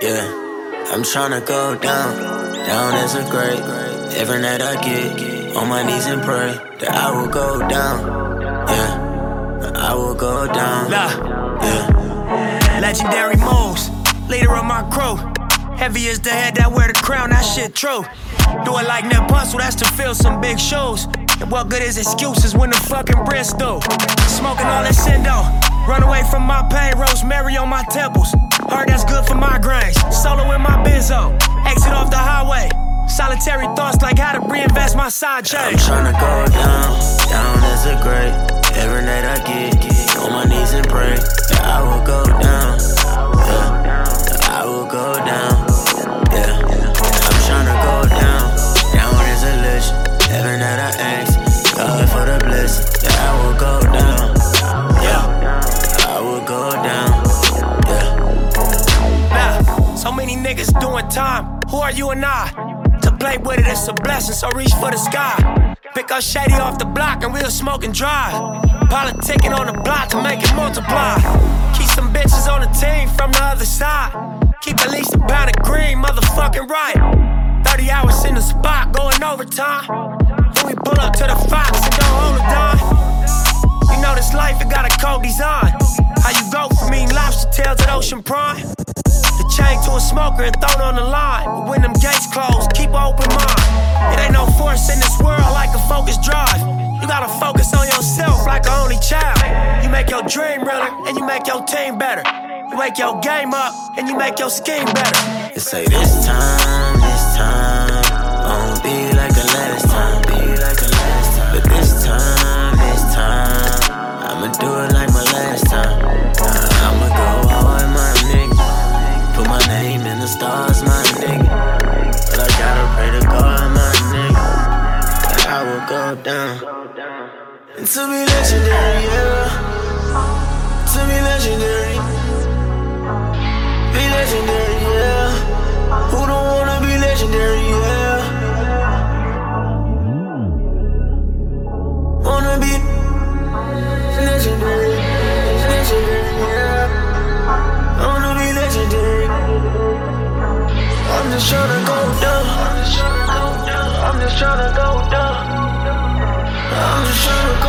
Yeah, I'm tryna go down, down as a grade. Every night I get on my knees and pray that I will go down. Yeah, I will go down. Yeah, legendary moves, leader of my crew. Heavy as the head that wear the crown, that shit true. Do it like Nip Hustle, that's to fill some big shoes. And what good is excuses when the fucking bread's through? Smoking all that Sindo, run away from my pain, rosemary on my temples. Heard that's good for migraines, solo in my benzo. Exit off the highway, solitary thoughts like how to reinvest my side chain. I'm tryna go down, down as a grade. Every night I get on my knees and pray that I will go down. Yeah, that I will go down. Yeah, I'm tryna go down, down as a legend. Every night I ask God for the blessing that I will go down. Yeah, I will go down. Nah, so many niggas doing time. Who are you and I? To play with it, it's a blessing, so reach for the sky. Pick up Shady off the block and we'll smoke and drive. Politicking on the block to make it multiply. Keep some bitches on the team from the other side. Keep at least a pound of green, motherfucking right. 30 hours in the spot, going overtime. Then we pull up to the Fox and don't hold it down. You know this life, it got a cold design. How you go from eating lobster tails at Ocean Prime? The chain to a smoker and thrown on the line. But when them gates close, keep an open mind. It ain't no force in this world like a focus drive. You gotta focus on yourself like an only child. You make your dream realer and you make your team better. You wake your game up and you make your scheme better. They say this time, won't be like the last time, But this time, I'ma do it like my last time. I'ma go hard, my nigga. Put my name in the stars, my nigga. But I gotta pray to God, my nigga, that I will go down. And to be legendary, yeah. To be legendary. Be legendary, yeah. Who don't wanna be legendary, yeah. Wanna be legendary, yeah. Wanna be legendary. I'm just tryna go down. I'm just tryna go down. I'm just tryna go down.